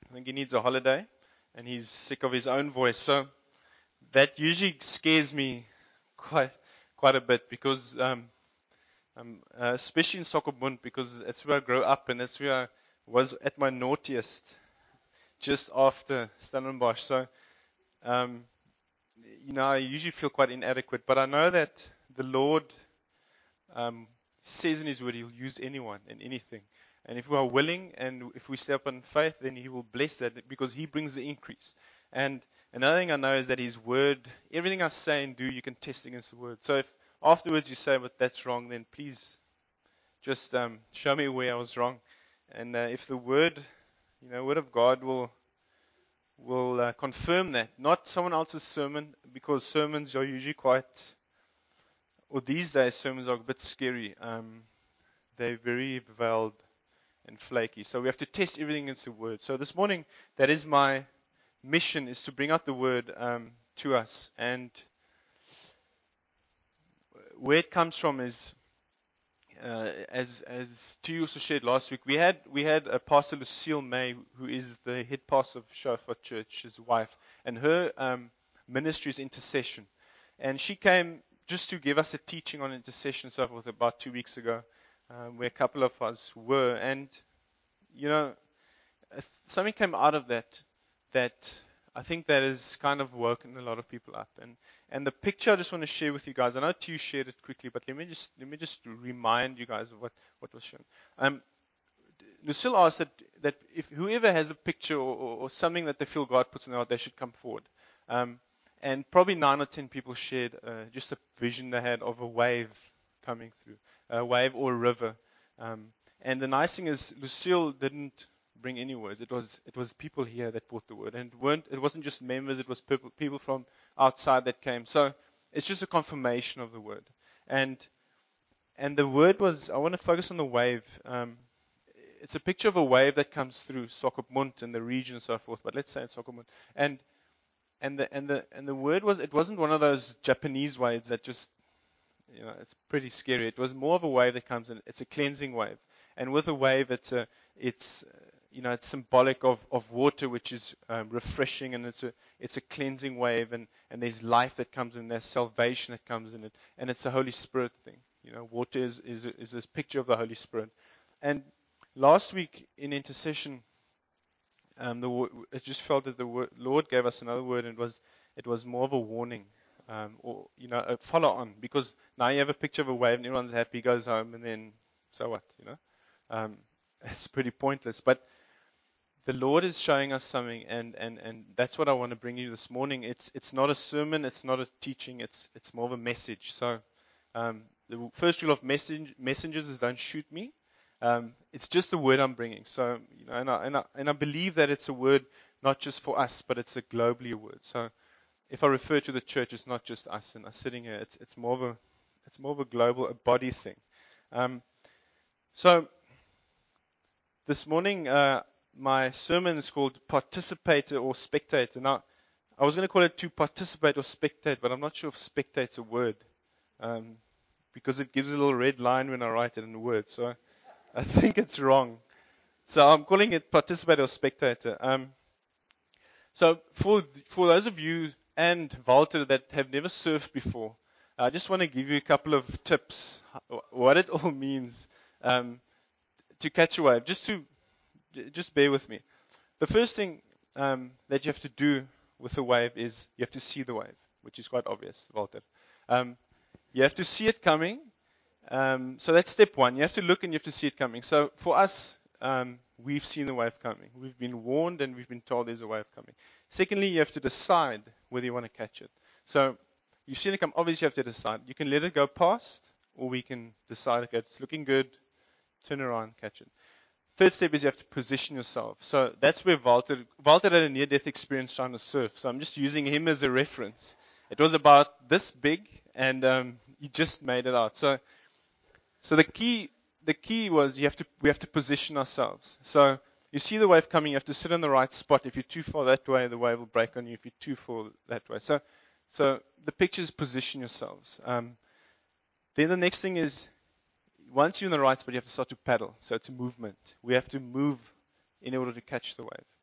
I think he needs a holiday, and he's sick of his own voice. So that usually scares me quite a bit because, especially in Sokobund, because that's where I grew up and that's where I was at my naughtiest, just after Stellenbosch. So, um, I usually feel quite inadequate, but I know that the Lord um, says in His Word He'll use anyone and anything. And if we are willing and if we step in faith, then He will bless that because He brings the increase. And another thing I know is that His Word, everything I say and do, you can test against the Word. So if afterwards you say, but that's wrong, then please just show me where I was wrong. And if the Word, Word of God will confirm that, not someone else's sermon, because sermons are usually quite, or these days sermons are a bit scary. They're very veiled and flaky. So we have to test everything against the Word. So this morning, that is my mission, is to bring out the Word to us. And where it comes from is, as T also shared last week, we had a Pastor Lucille May, who is the head pastor of Shofar Church, his wife, and her ministry is intercession. And she came just to give us a teaching on intercession, so forth, about 2 weeks ago, where a couple of us were. And, something came out of that I think that has kind of woken a lot of people up. And the picture I just want to share with you guys, I know Tu shared it quickly, but let me just remind you guys of what was shown. Lucille asked that if whoever has a picture or something that they feel God puts in their heart, they should come forward. And probably 9 or 10 people shared just a vision they had of a wave coming through, a wave or a river. And the nice thing is, Lucille didn't bring any words. It was people here that brought the word, and it wasn't just members. It was people from outside that came. So it's just a confirmation of the word. And the word was, I want to focus on the wave. It's a picture of a wave that comes through Swakopmund and the region and so forth. But let's say it's Swakopmund. And the word was, it wasn't one of those Japanese waves that just, it's pretty scary. It was more of a wave that comes in. It's a cleansing wave. And with a wave, it's symbolic of water, which is refreshing, and it's a cleansing wave, and there's life that comes in, there's salvation that comes in it, and it's a Holy Spirit thing. Water is this picture of the Holy Spirit. And last week in intercession, it just felt that the Lord gave us another word, and it was more of a warning, or a follow on, because now you have a picture of a wave and everyone's happy, goes home, and then so what, it's pretty pointless. But the Lord is showing us something, and that's what I want to bring you this morning. It's not a sermon, it's not a teaching, it's more of a message. So the first rule of messengers is don't shoot me. It's just the word I'm bringing. So and I believe that it's a word not just for us, but it's a globally a word. So if I refer to the church, it's not just us and us sitting here. It's more of a global, a body thing. So this morning, my sermon is called Participator or Spectator. Now, I was going to call it to participate or spectate, but I'm not sure if spectate's a word, because it gives a little red line when I write it in the word. So I think it's wrong. So I'm calling it participate or spectator. So for those of you and Walter that have never surfed before, I just want to give you a couple of tips, what it all means to catch a wave. Just bear with me. The first thing that you have to do with a wave is you have to see the wave, which is quite obvious, Walter. You have to see it coming. So that's step one. You have to look and you have to see it coming. So for us, we've seen the wave coming. We've been warned and we've been told there's a wave coming. Secondly, you have to decide whether you want to catch it. So you've seen it come. Obviously, you have to decide. You can let it go past, or we can decide, okay, it's looking good, turn around, catch it. Third step is you have to position yourself. So that's where Walter had a near-death experience trying to surf. So I'm just using him as a reference. It was about this big, and he just made it out. So the key was we have to position ourselves. So you see the wave coming, you have to sit in the right spot. If you're too far that way, the wave will break on you. If you're too far that way. So the picture is position yourselves. Then the next thing is, once you're in the right spot, you have to start to paddle. So it's a movement. We have to move in order to catch the wave.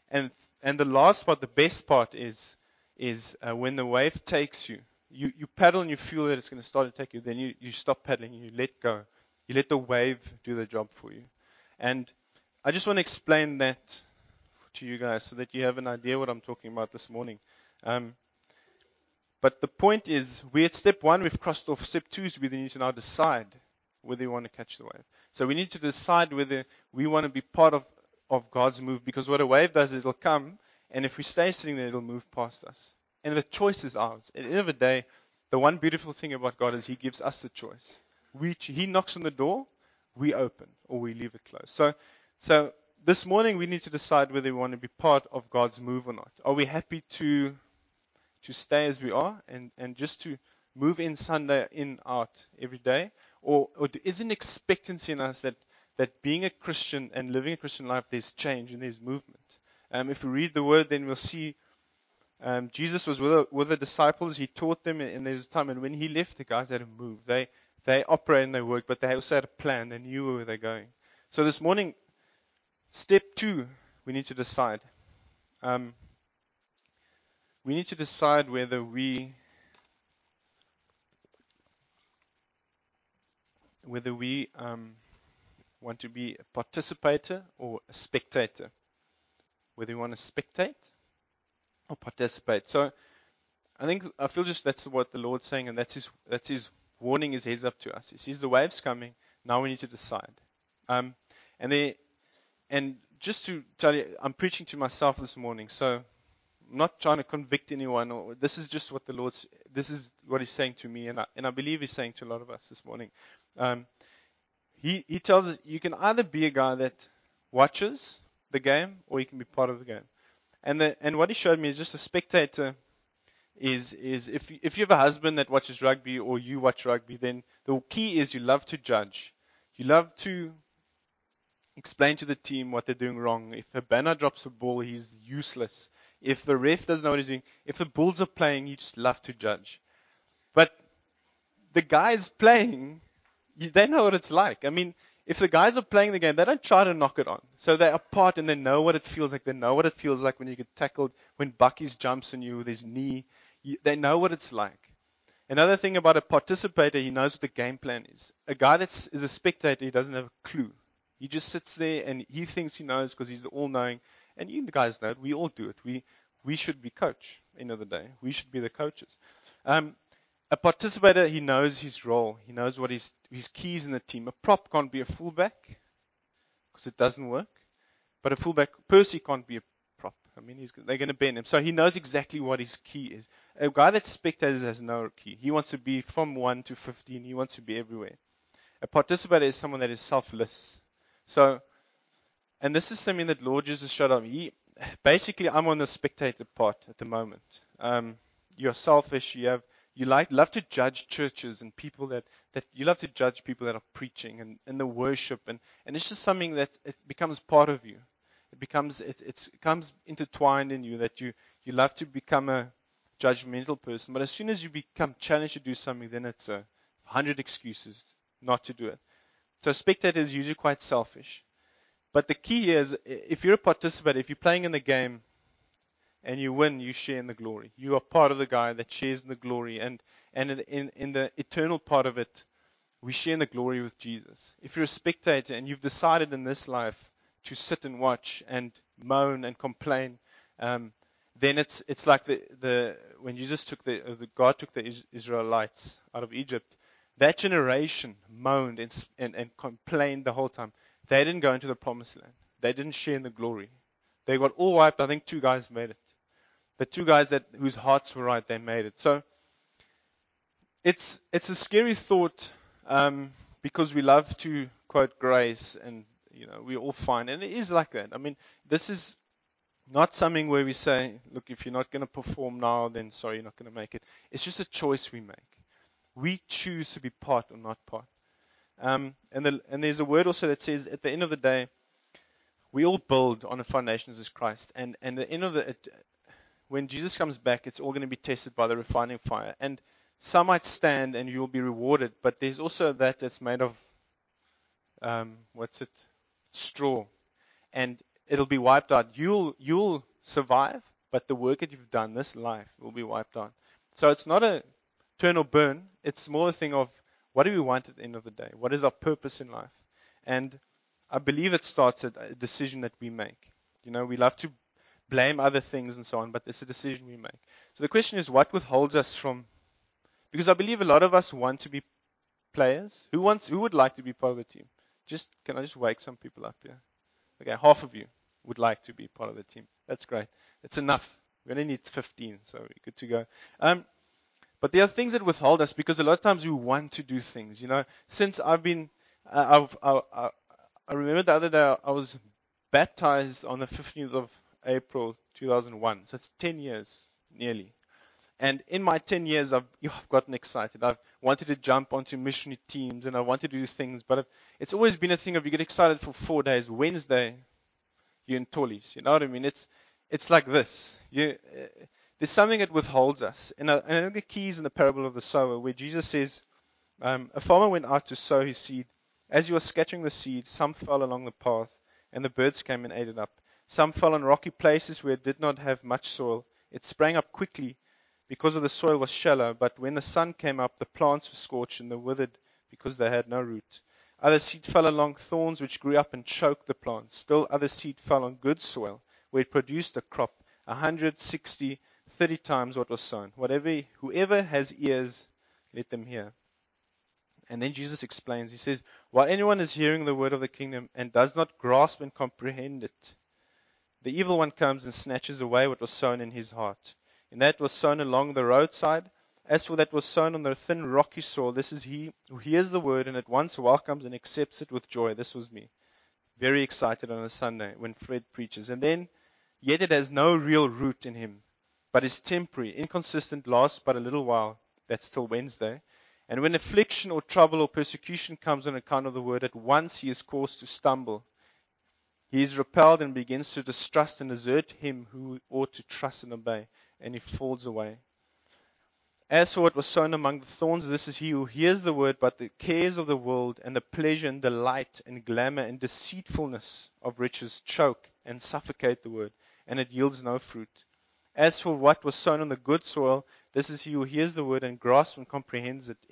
And the last part, the best part is when the wave takes you. You paddle and you feel that it's going to start to take you. Then you stop paddling. You let go. You let the wave do the job for you. And I just want to explain that to you guys so that you have an idea what I'm talking about this morning. But the point is, we're at step 1, we've crossed off. Step 2 is we need to now decide whether we want to catch the wave. So we need to decide whether we want to be part of God's move, because what a wave does is it'll come, and if we stay sitting there, it'll move past us. And the choice is ours. At the end of the day, the one beautiful thing about God is He gives us the choice. He knocks on the door, we open, or we leave it closed. So this morning we need to decide whether we want to be part of God's move or not. Are we happy to stay as we are and just to move in Sunday in, out every day? Or is an expectancy in us that being a Christian and living a Christian life, there's change and there's movement? If we read the word, then we'll see Jesus was with the disciples. He taught them, and there's a time, and when He left, the guys had to move. They operate and they work, but they also had a plan. They knew where they're going. So this morning, step 2, we need to decide. We need to decide whether we want to be a participator or a spectator. Whether we want to spectate or participate. So I feel just that's what the Lord's saying, and that's His warning, His heads up to us. He sees the waves coming. Now we need to decide. And just to tell you, I'm preaching to myself this morning, so I'm not trying to convict anyone. This is just what this is what He's saying to me, and I believe He's saying to a lot of us this morning. He tells us you can either be a guy that watches the game, or you can be part of the game. And what He showed me is just a spectator is if you have a husband that watches rugby or you watch rugby, then the key is you love to judge. You love to explain to the team what they're doing wrong. If a banner drops a ball, he's useless. If the ref doesn't know what he's doing, if the Bulls are playing, you just love to judge. But the guys playing, they know what it's like. I mean, if the guys are playing the game, they don't try to knock it on. So they're apart and they know what it feels like. They know what it feels like when you get tackled, when Bucky's jumps on you with his knee. They know what it's like. Another thing about a participator, he knows what the game plan is. A guy that is a spectator, he doesn't have a clue. He just sits there and he thinks he knows because he's all-knowing. And you guys know it. We all do it. We should be coach, end of the day. We should be the coaches. A participator, he knows his role. He knows what his keys in the team. A prop can't be a fullback because it doesn't work. But a fullback, Percy can't be a prop. I mean, they're going to ban him. So he knows exactly what his key is. A guy that spectators has no key. He wants to be from 1 to 15. He wants to be everywhere. A participator is someone that is selfless. So, and this is something that Lord Jesus showed up. Basically, I'm on the spectator part at the moment. You're selfish. You love to judge churches and people that you love to judge people that are preaching and the worship. And it's just something that it becomes part of you. It becomes intertwined in you that you love to become a judgmental person. But as soon as you become challenged to do something, then it's 100 excuses not to do it. So a spectator is usually quite selfish. But the key is, if you're a participator, if you're playing in the game and you win, you share in the glory. You are part of the guy that shares in the glory. And in the eternal part of it, we share in the glory with Jesus. If you're a spectator and you've decided in this life to sit and watch and moan and complain, then it's like when Jesus God took the Israelites out of Egypt. That generation moaned and complained the whole time. They didn't go into the promised land. They didn't share in the glory. They got all wiped. I think 2 guys made it. The 2 guys whose hearts were right, they made it. So it's a scary thought because we love to quote grace and we're all fine. And it is like that. I mean, this is not something where we say, look, if you're not going to perform now, then sorry, you're not going to make it. It's just a choice we make. We choose to be part or not part. And there's a word also that says, at the end of the day, we all build on a foundation as Christ. And at the end of when Jesus comes back, it's all going to be tested by the refining fire. And some might stand and you'll be rewarded, but there's also that's made of, straw. And it'll be wiped out. You'll survive, but the work that you've done this life will be wiped out. So it's not a turn or burn. It's more a thing of what do we want at the end of the day? What is our purpose in life? And I believe it starts at a decision that we make. We love to blame other things and so on, but it's a decision we make. So the question is, what withholds us from? Because I believe a lot of us want to be players. Who would like to be part of the team? Can I just wake some people up here? Okay, half of you would like to be part of the team. That's great. It's enough. We only need 15, so we're good to go. But there are things that withhold us because a lot of times we want to do things. Since I've been, I remember the other day I was baptized on the 15th of April 2001. So it's 10 years nearly. And in my 10 years, I've gotten excited. I've wanted to jump onto missionary teams and I wanted to do things, but it's always been a thing of you get excited for 4 days. Wednesday, you're in Tollies. You know what I mean? It's like this. There's something that withholds us. And I think the key is in the parable of the sower, where Jesus says, a farmer went out to sow his seed. As he was scattering the seed, some fell along the path, and the birds came and ate it up. Some fell on rocky places where it did not have much soil. It sprang up quickly because of the soil was shallow, but when the sun came up, the plants were scorched and they withered because they had no root. Other seed fell along thorns which grew up and choked the plants. Still other seed fell on good soil, where it produced a crop, 160, 30 times what was sown. Whoever has ears, let them hear. And then Jesus explains, he says, while anyone is hearing the word of the kingdom and does not grasp and comprehend it, the evil one comes and snatches away what was sown in his heart. And that was sown along the roadside. As for that was sown on the thin rocky soil, this is he who hears the word and at once welcomes and accepts it with joy. This was me. Very excited on a Sunday when Fred preaches. And then, yet it has no real root in him, but is temporary, inconsistent, lasts but a little while. That's till Wednesday. And when affliction or trouble or persecution comes on account of the word, at once he is caused to stumble. He is repelled and begins to distrust and desert him who ought to trust and obey, and he falls away. As for what was sown among the thorns, this is he who hears the word, but the cares of the world and the pleasure and delight and glamour and deceitfulness of riches choke and suffocate the word, and it yields no fruit. As for what was sown on the good soil, this is he who hears the word and grasps and comprehends it.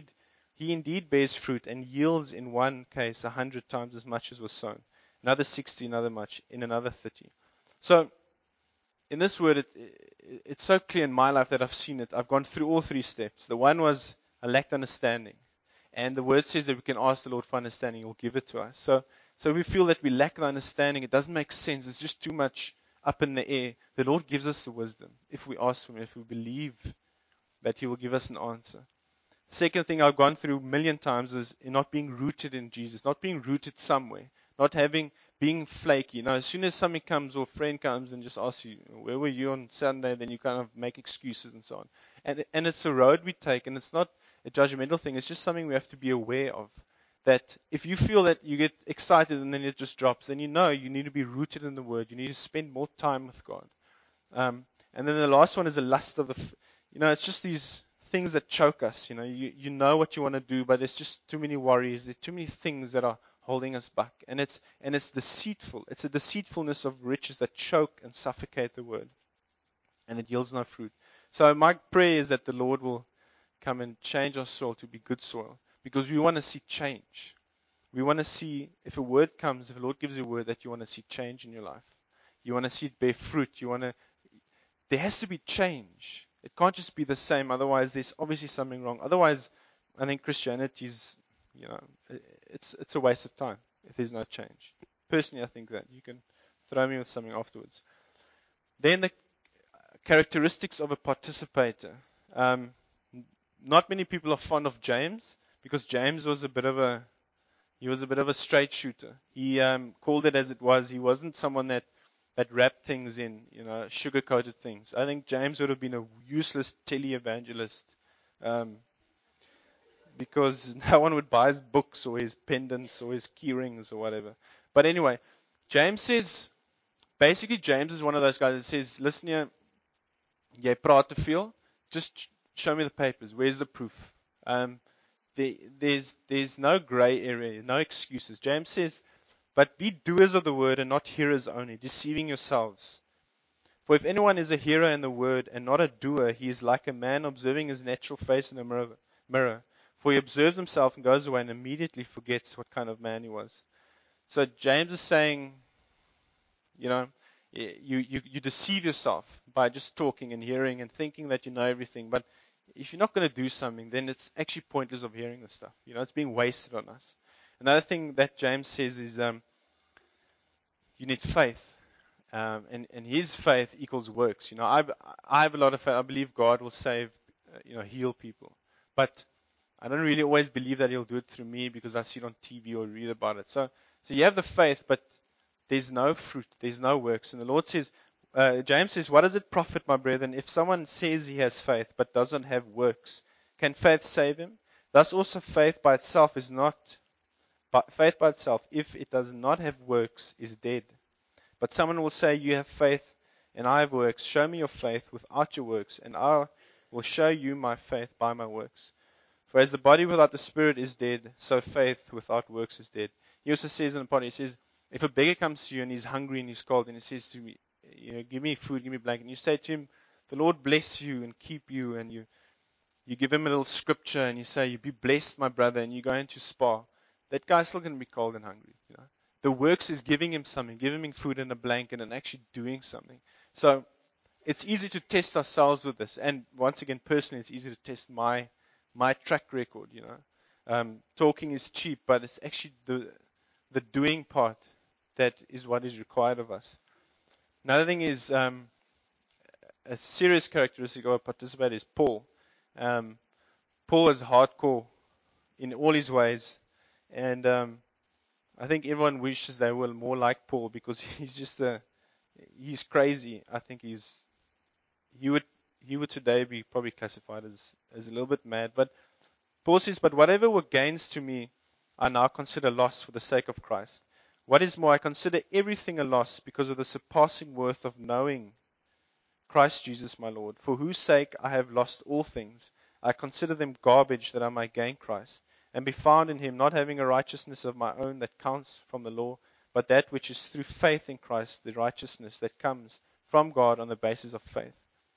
He indeed bears fruit and yields in one case 100 times as much as was sown. Another 60, another much, in another 30. So, in this word, it's so clear in my life that I've seen it. I've gone through all 3 steps. The one was I lacked understanding. And the word says that we can ask the Lord for understanding. He will give it to us. So we feel that we lack the understanding. It doesn't make sense. It's just too much up in the air. The Lord gives us the wisdom if we ask for Him, if we believe that He will give us an answer. Second thing I've gone through a million times is in not being rooted in Jesus, not being rooted somewhere, not being flaky. As soon as something comes or a friend comes and just asks you, where were you on Sunday? Then you kind of make excuses and so on. And it's a road we take, and it's not a judgmental thing. It's just something we have to be aware of. That if you feel that you get excited and then it just drops, then you need to be rooted in the Word. You need to spend more time with God. And then the last one is the lust of it's just these things that choke us. You know what you want to do, but there's just too many worries. There's too many things that are holding us back. And it's deceitful. It's a deceitfulness of riches that choke and suffocate the word. And it yields no fruit. So my prayer is that the Lord will come and change our soil to be good soil. Because we want to see change. We want to see, if a word comes, if the Lord gives you a word, that you want to see change in your life. You want to see it bear fruit. There has to be change. It can't just be the same. Otherwise, there's obviously something wrong. Otherwise, I think Christianity is, it's a waste of time if there's no change. Personally, I think that. You can throw me with something afterwards. Then the characteristics of a participator. Not many people are fond of James because James was a bit of a straight shooter. He called it as it was. He wasn't someone that wrapped things in, sugar-coated things. I think James would have been a useless tele-evangelist because no one would buy his books or his pendants or his key rings or whatever. But anyway, James is one of those guys that says, listen here, jy praat te veel, just show me the papers. Where's the proof? There's no gray area, no excuses. James says, But be doers of the word and not hearers only, deceiving yourselves. For if anyone is a hearer in the word and not a doer, he is like a man observing his natural face in a mirror. For he observes himself and goes away and immediately forgets what kind of man he was. So James is saying, you know, you deceive yourself by just talking and hearing and thinking that you know everything. But if you're not going to do something, then it's actually pointless of hearing the stuff. It's being wasted on us. Another thing that James says is you need faith. And his faith equals works. I have a lot of faith. I believe God will save, heal people. But I don't really always believe that He'll do it through me because I see it on TV or read about it. So you have the faith, but there's no fruit, there's no works. And the Lord says, James says, what does it profit, my brethren, if someone says he has faith but doesn't have works? Can faith save him? Thus also faith by itself is not, but faith by itself, if it does not have works, is dead. But someone will say, you have faith and I have works. Show me your faith without your works, and I will show you my faith by my works. For as the body without the spirit is dead, so faith without works is dead. He also says in the part, he says, if a beggar comes to you and he's hungry and he's cold and he says to me, give me food, give me blanket, and you say to him, the Lord bless you and keep you, and you give him a little scripture and you say, you be blessed, my brother, and you go into spa, that guy's still going to be cold and hungry. The works is giving him something, giving him food and a blanket and actually doing something. So it's easy to test ourselves with this. And once again, personally, it's easy to test my track record. Talking is cheap, but it's actually the doing part that is what is required of us. Another thing is a serious characteristic of a participator is Paul. Paul is hardcore in all his ways, and I think everyone wishes they were more like Paul because he's crazy. I think he would today be probably classified as a little bit mad. But Paul says, but whatever were gains to me, I now consider loss for the sake of Christ. What is more, I consider everything a loss because of the surpassing worth of knowing Christ Jesus my Lord, for whose sake I have lost all things. I consider them garbage that I might gain Christ, and be found in him, not having a righteousness of my own that counts from the law, but that which is through faith in Christ, the righteousness that comes from God on the basis of faith.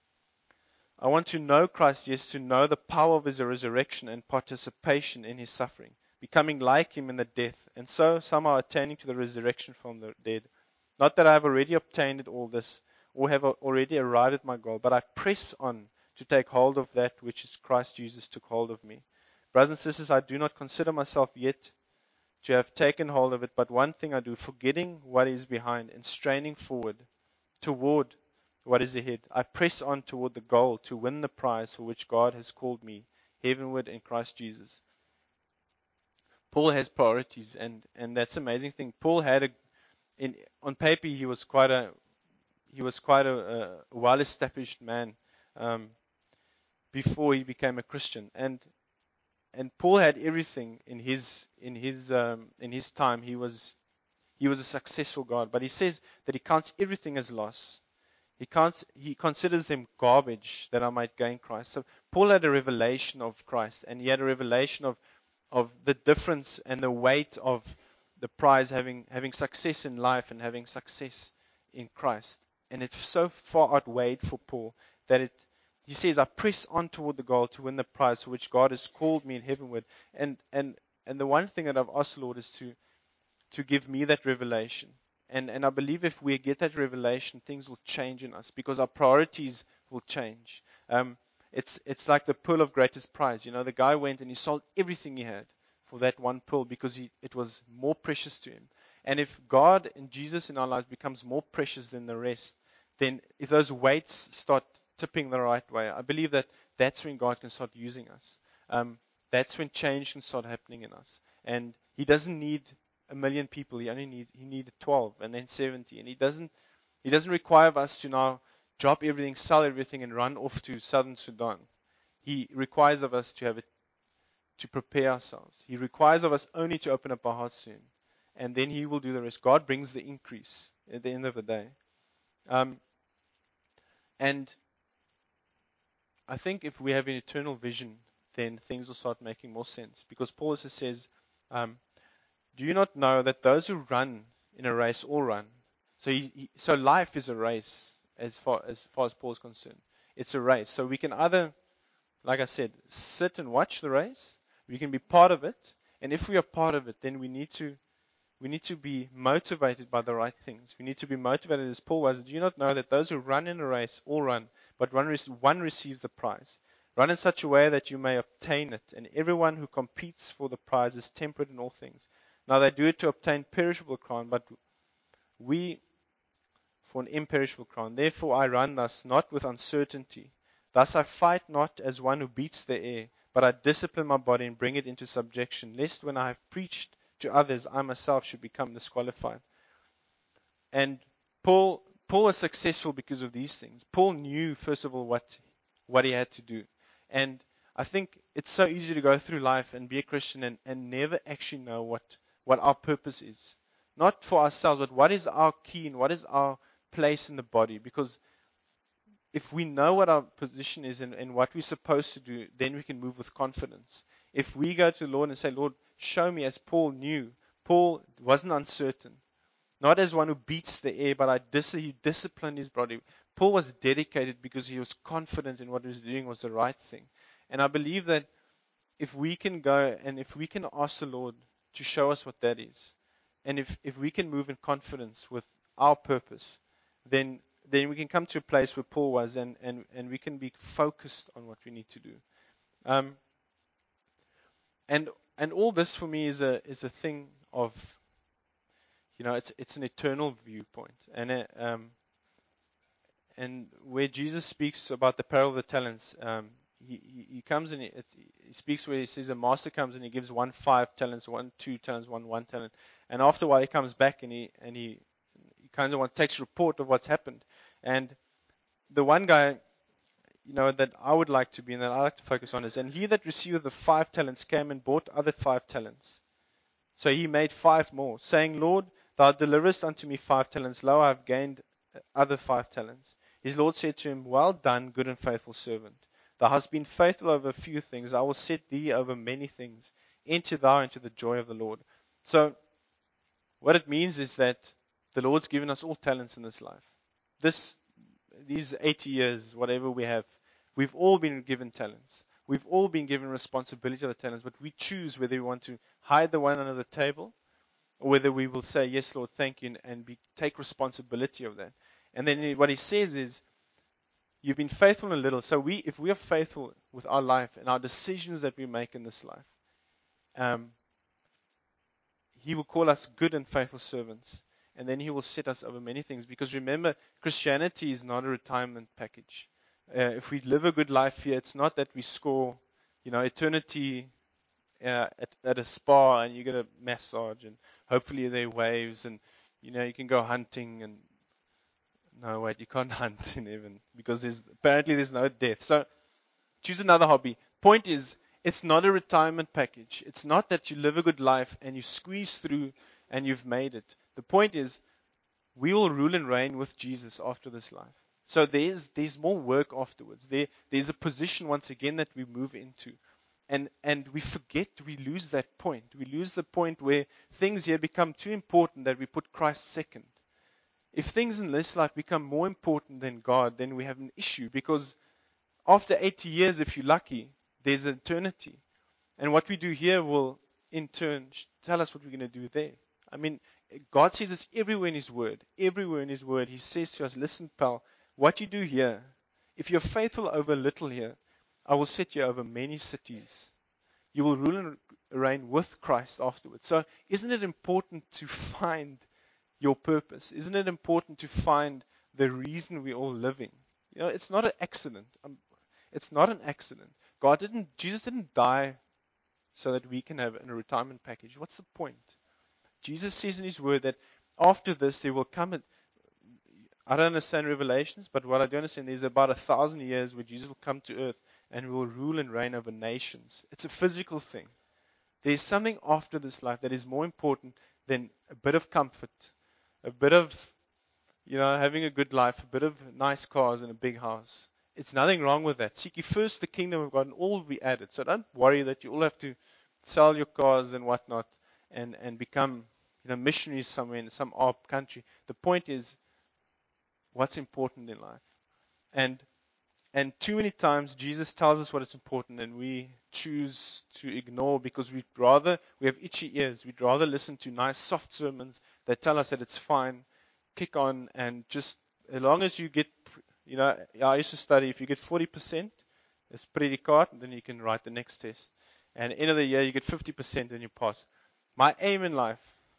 I want to know Christ, yes, to know the power of his resurrection and participation in his suffering, becoming like him in the death, and so somehow attaining to the resurrection from the dead. Not that I have already obtained all this, or have already arrived at my goal, but I press on to take hold of that which is Christ Jesus took hold of me. Brothers and sisters, I do not consider myself yet to have taken hold of it, but one thing I do, forgetting what is behind and straining forward toward what is ahead. I press on toward the goal to win the prize for which God has called me heavenward in Christ Jesus. Paul has priorities, and that's an amazing thing. Paul had on paper he was quite a well-established man before he became a Christian, and Paul had everything in his time. He was a successful guy, but he says that he counts everything as loss. He considers them garbage that I might gain Christ. So Paul had a revelation of Christ, and he had a revelation of the difference and the weight of the prize having success in life and having success in Christ. And it's so far outweighed for Paul that he says, I press on toward the goal to win the prize for which God has called me in heavenward. And the one thing that I've asked the Lord is to give me that revelation. And I believe if we get that revelation, things will change in us because our priorities will change. It's like the pearl of greatest price. The guy went and he sold everything he had for that one pearl because it was more precious to him. And if God and Jesus in our lives becomes more precious than the rest, then if those weights start tipping the right way, I believe that's when God can start using us. That's when change can start happening in us. And he doesn't need 1 million people. He needed 12 and then 70. And he doesn't require us to now drop everything, sell everything, and run off to southern Sudan. He requires of us to prepare ourselves. He requires of us only to open up our hearts to him. And then he will do the rest. God brings the increase at the end of the day. And I think if we have an eternal vision, then things will start making more sense. Because Paul also says, Do you not know that those who run in a race all run? So life is a race as far as Paul's concerned. It's a race. So we can either, like I said, sit and watch the race. We can be part of it. And if we are part of it, then we need to be motivated by the right things. We need to be motivated as Paul was. Do you not know that those who run in a race all run, but one receives the prize? Run in such a way that you may obtain it. And everyone who competes for the prize is temperate in all things. Now they do it to obtain perishable crown, but we for an imperishable crown. Therefore I run thus, not with uncertainty. Thus I fight not as one who beats the air, but I discipline my body and bring it into subjection, lest when I have preached to others, I myself should become disqualified. And Paul was successful because of these things. Paul knew, first of all, what he had to do. And I think it's so easy to go through life and be a Christian and never actually know what our purpose is. Not for ourselves, but what is our key and what is our place in the body. Because if we know what our position is and what we're supposed to do, then we can move with confidence. If we go to the Lord and say, Lord, show me, as Paul knew. Paul wasn't uncertain. Not as one who beats the air, but he disciplined his body. Paul was dedicated because he was confident in what he was doing was the right thing. And I believe that if we can go and if we can ask the Lord to show us what that is, and if we can move in confidence with our purpose, then we can come to a place where Paul was, and we can be focused on what we need to do. And all this for me is a thing of, it's an eternal viewpoint. And where Jesus speaks about the parable of the talents, he comes and he speaks where he says a master comes and he gives 1 5 talents, 1 2 talents, 1 talent. And after a while he comes back and he kind of takes report of what's happened. And the one guy, that I would like to be and that I like to focus on is, and he that received the 5 talents came and bought other 5 talents. So he made 5 more, saying, Lord, thou deliverest unto me 5 talents. Lo, I have gained other 5 talents. His Lord said to him, well done, good and faithful servant. Thou hast been faithful over a few things. I will set thee over many things. Enter thou into the joy of the Lord. So what it means is that the Lord's given us all talents in this life. These 80 years, whatever we have, we've all been given talents. We've all been given responsibility of the talents, but we choose whether we want to hide the one under the table or whether we will say, yes, Lord, thank you, and take responsibility of that. And then what he says is, you've been faithful in a little. So if we are faithful with our life and our decisions that we make in this life, he will call us good and faithful servants. And then he will set us over many things. Because remember, Christianity is not a retirement package. If we live a good life here, it's not that we score, eternity at a spa and you get a massage and hopefully there are waves and, you can go hunting and, no, wait, you can't hunt in heaven because apparently there's no death. So choose another hobby. Point is, it's not a retirement package. It's not that you live a good life and you squeeze through and you've made it. The point is, we will rule and reign with Jesus after this life. So there's more work afterwards. There's a position once again that we move into. And we lose that point. We lose the point where things here become too important that we put Christ second. If things in this life become more important than God, then we have an issue, because after 80 years, if you're lucky, there's eternity. And what we do here will, in turn, tell us what we're going to do there. I mean, God says this everywhere in His Word. Everywhere in His Word, He says to us, listen, pal, what you do here, if you're faithful over little here, I will set you over many cities. You will rule and reign with Christ afterwards. So isn't it important to find your purpose? Isn't it important to find the reason we're all living? It's not an accident. It's not an accident. Jesus didn't die so that we can have a retirement package. What's the point? Jesus says in His Word that after this there will come I don't understand Revelations, but what I do understand, there's about 1,000 years where Jesus will come to earth and will rule and reign over nations. It's a physical thing. There's something after this life that is more important than a bit of comfort, a bit of, having a good life, a bit of nice cars and a big house. It's nothing wrong with that. Seek ye first the kingdom of God and all will be added. So don't worry that you all have to sell your cars and whatnot and become missionaries somewhere in some Arab country. The point is what's important in life. And too many times Jesus tells us what is important and we choose to ignore because we have itchy ears. We'd rather listen to nice soft sermons that tell us that it's fine, kick on, and just as long as you get, I used to study, if you get 40%, it's predikat, then you can write the next test. And at the end of the year, you get 50%, and you pass. My aim in life,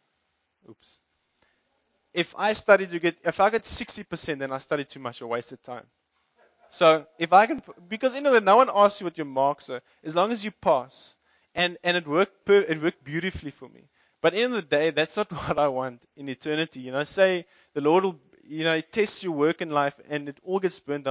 if I get 60%, then I studied too much or wasted time. So if I can, because no one asks you what your marks are, as long as you pass, and it worked beautifully for me. But at the end of the day, that's not what I want in eternity. Say the Lord will, He tests your work in life, and it all gets burned